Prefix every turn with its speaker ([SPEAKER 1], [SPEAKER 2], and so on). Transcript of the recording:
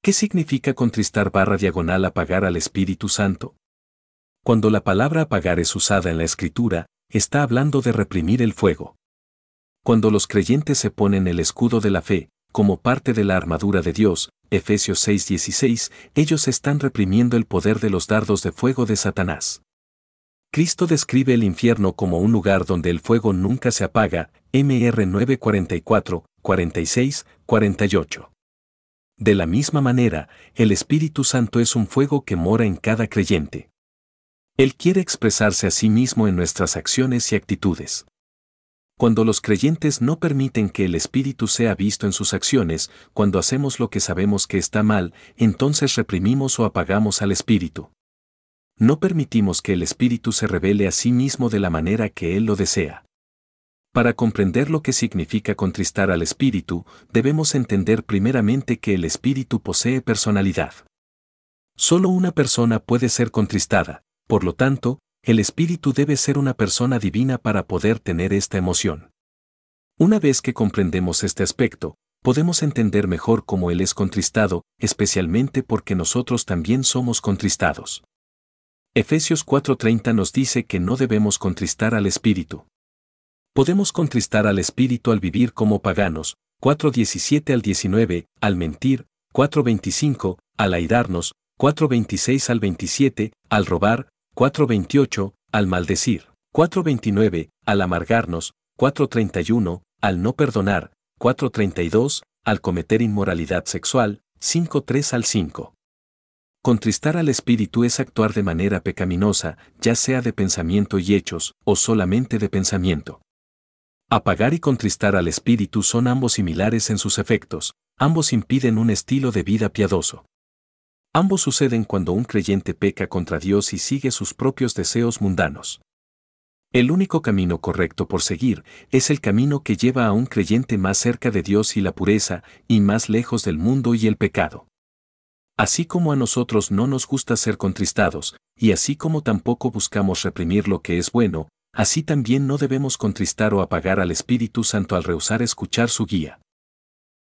[SPEAKER 1] ¿Qué significa contristar / apagar al Espíritu Santo? Cuando la palabra apagar es usada en la Escritura, está hablando de reprimir el fuego. Cuando los creyentes se ponen el escudo de la fe, como parte de la armadura de Dios, Efesios 6:16, ellos están reprimiendo el poder de los dardos de fuego de Satanás. Cristo describe el infierno como un lugar donde el fuego nunca se apaga, Mr 9:44, 46, 48. De la misma manera, el Espíritu Santo es un fuego que mora en cada creyente. Él quiere expresarse a sí mismo en nuestras acciones y actitudes. Cuando los creyentes no permiten que el Espíritu sea visto en sus acciones, cuando hacemos lo que sabemos que está mal, entonces reprimimos o apagamos al Espíritu. No permitimos que el Espíritu se revele a sí mismo de la manera que Él lo desea. Para comprender lo que significa contristar al Espíritu, debemos entender primeramente que el Espíritu posee personalidad. Solo una persona puede ser contristada, por lo tanto, el Espíritu debe ser una persona divina para poder tener esta emoción. Una vez que comprendemos este aspecto, podemos entender mejor cómo Él es contristado, especialmente porque nosotros también somos contristados. Efesios 4:30 nos dice que no debemos contristar al Espíritu. Podemos contristar al Espíritu al vivir como paganos, 4:17 al 19, al mentir, 4:25, al airarnos, 4:26 al 27, al robar, 4:28, al maldecir, 4:29, al amargarnos, 4:31, al no perdonar, 4:32, al cometer inmoralidad sexual, 5:3 al 5. Contristar al Espíritu es actuar de manera pecaminosa, ya sea de pensamiento y hechos, o solamente de pensamiento. Apagar y contristar al Espíritu son ambos similares en sus efectos, ambos impiden un estilo de vida piadoso. Ambos suceden cuando un creyente peca contra Dios y sigue sus propios deseos mundanos. El único camino correcto por seguir es el camino que lleva a un creyente más cerca de Dios y la pureza, y más lejos del mundo y el pecado. Así como a nosotros no nos gusta ser contristados, y así como tampoco buscamos reprimir lo que es bueno, así también no debemos contristar o apagar al Espíritu Santo al rehusar escuchar su guía.